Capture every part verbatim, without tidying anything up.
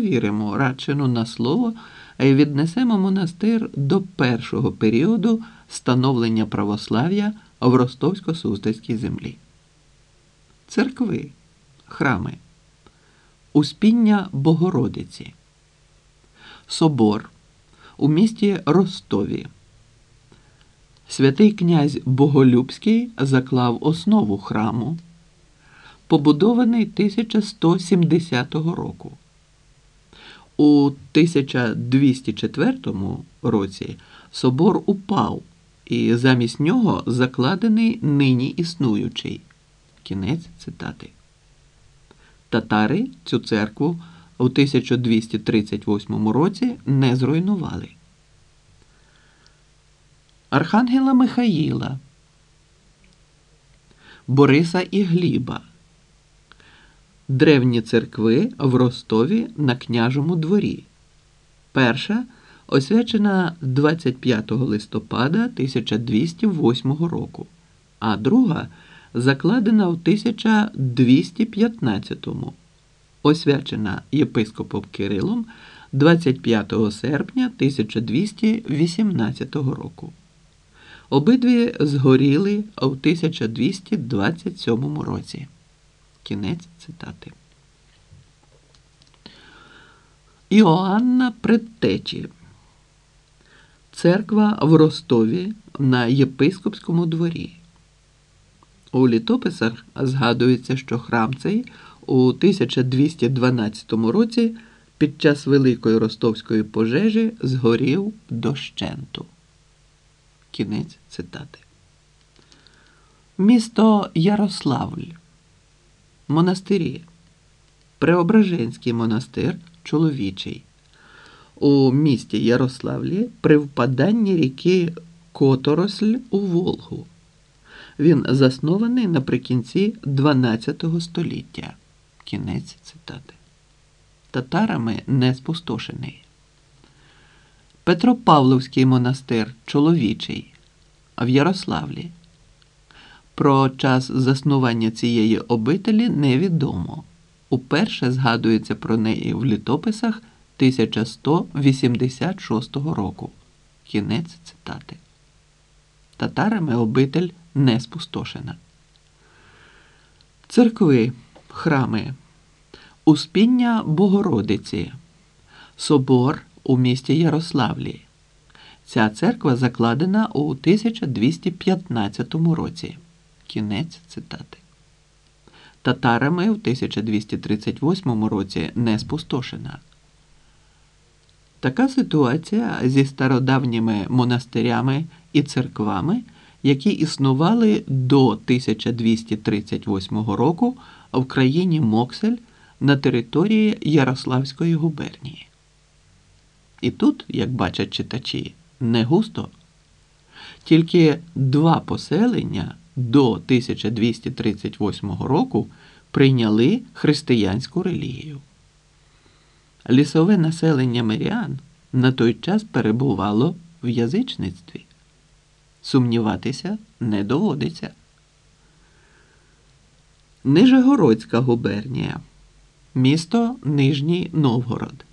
повіримо Радчину на слово і віднесемо монастир до першого періоду становлення православ'я в Ростовсько-Суздальській землі. Церкви, храми, Успіння Богородиці, собор у місті Ростові. Святий князь Боголюбський заклав основу храму, побудований тисяча сто сімдесятого року. У тисяча двісті четвертому році собор упав, і замість нього закладений нині існуючий. Кінець цитати. Татари цю церкву у тисяча двісті тридцять восьмому році не зруйнували. Архангела Михаїла, Бориса і Гліба. Древні церкви в Ростові на Княжому дворі. Перша освячена двадцять п'ятого листопада тисяча двісті восьмого року, а друга закладена в тисяча двісті п'ятнадцятому, освячена єпископом Кирилом двадцять п'ятого серпня тисяча двісті вісімнадцятого року. Обидві згоріли в тисяча двісті двадцять сьомому році. Кінець цитати. Іоанна Предтечі. Церква в Ростові на єпископському дворі. У літописах згадується, що храм цей у тисяча двісті дванадцятому році під час Великої Ростовської пожежі згорів дощенту. Кінець цитати. Місто Ярославль. Монастирі. Преображенський монастир чоловічий. У місті Ярославлі при впаданні ріки Которосль у Волгу. Він заснований наприкінці дванадцятого століття. Кінець цитати. Татарами не спустошений. Петропавловський монастир чоловічий в Ярославлі. Про час заснування цієї обителі невідомо. Уперше згадується про неї в літописах тисяча сто вісімдесят шостого року. Кінець цитати. Татарами обитель не спустошена. Церкви, храми. Успіння Богородиці. Собор у місті Ярославлі. Ця церква закладена у тисяча двісті п'ятнадцятому році. Кінець цитати. Татарами в тисяча двісті тридцять восьмому році не спустошена. Така ситуація зі стародавніми монастирями і церквами, які існували до тисяча двісті тридцять восьмого року в країні Моксель на території Ярославської губернії. І тут, як бачать читачі, не густо. Тільки два поселення до тисяча двісті тридцять восьмого року прийняли християнську релігію. Лісове населення мирян на той час перебувало в язичництві. Сумніватися не доводиться. Нижегородська губернія. Місто Нижній Новгород.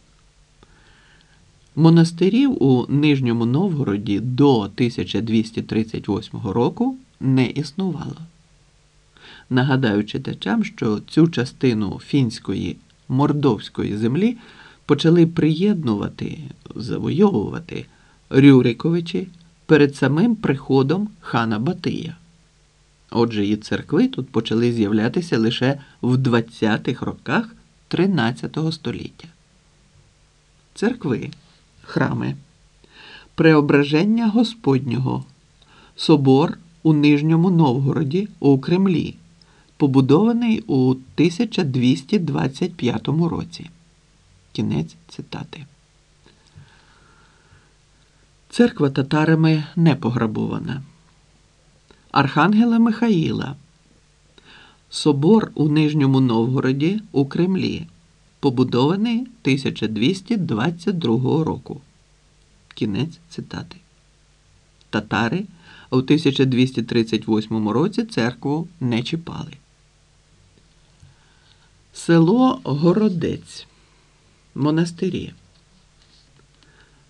Монастирів у Нижньому Новгороді до тисяча двісті тридцять восьмого року не існувало. Нагадаю читачам, що цю частину фінської, мордовської землі почали приєднувати, завойовувати Рюриковичі перед самим приходом хана Батия. Отже, і церкви тут почали з'являтися лише в двадцятих роках тринадцятого століття. Церкви, храми. Преображення Господнього. Собор у Нижньому Новгороді у Кремлі, побудований у тисяча двісті двадцять п'ятому році. Кінець цитати. Церква татарами не пограбована. Архангела Михаїла. Собор у Нижньому Новгороді у Кремлі, побудований тисяча двісті двадцять другого року. Кінець цитати. Татари у тисяча двісті тридцять восьмому році церкву не чіпали. Село Городець. монастирі.